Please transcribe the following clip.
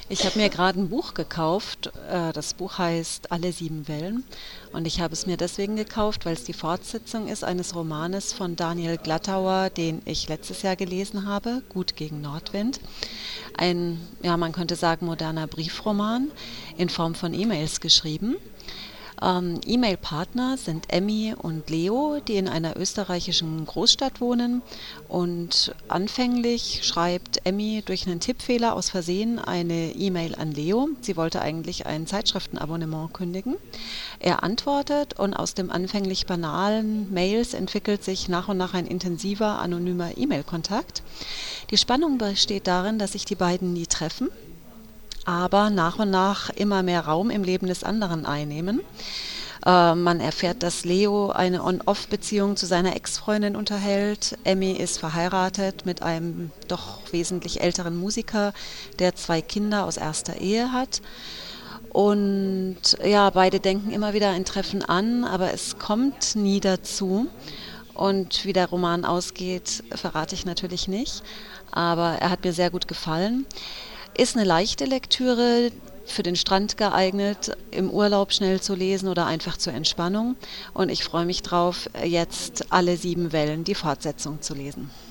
Ich habe mir gerade ein Buch gekauft. Das Buch heißt Alle sieben Wellen. Und ich habe es mir deswegen gekauft, weil es die Fortsetzung ist eines Romanes von Daniel Glattauer, den ich letztes Jahr gelesen habe, Gut gegen Nordwind. Ein, ja, man könnte sagen, moderner Briefroman in Form von E-Mails geschrieben. E-Mail-Partner sind Emmy und Leo, die in einer österreichischen Großstadt wohnen. Und anfänglich schreibt Emmy durch einen Tippfehler aus Versehen eine E-Mail an Leo. Sie wollte eigentlich ein Zeitschriftenabonnement kündigen. Er antwortet und aus dem anfänglich banalen Mails entwickelt sich nach und nach ein intensiver, anonymer E-Mail-Kontakt. Die Spannung besteht darin, dass sich die beiden nie treffen, aber nach und nach immer mehr Raum im Leben des anderen einnehmen. Man erfährt, dass Leo eine On-Off-Beziehung zu seiner Ex-Freundin unterhält. Emmy ist verheiratet mit einem doch wesentlich älteren Musiker, der zwei Kinder aus erster Ehe hat. Und ja, beide denken immer wieder ein Treffen an, aber es kommt nie dazu. Und wie der Roman ausgeht, verrate ich natürlich nicht. Aber er hat mir sehr gut gefallen. Ist eine leichte Lektüre, für den Strand geeignet, im Urlaub schnell zu lesen oder einfach zur Entspannung. Und ich freue mich drauf, jetzt Alle sieben Wellen, die Fortsetzung zu lesen.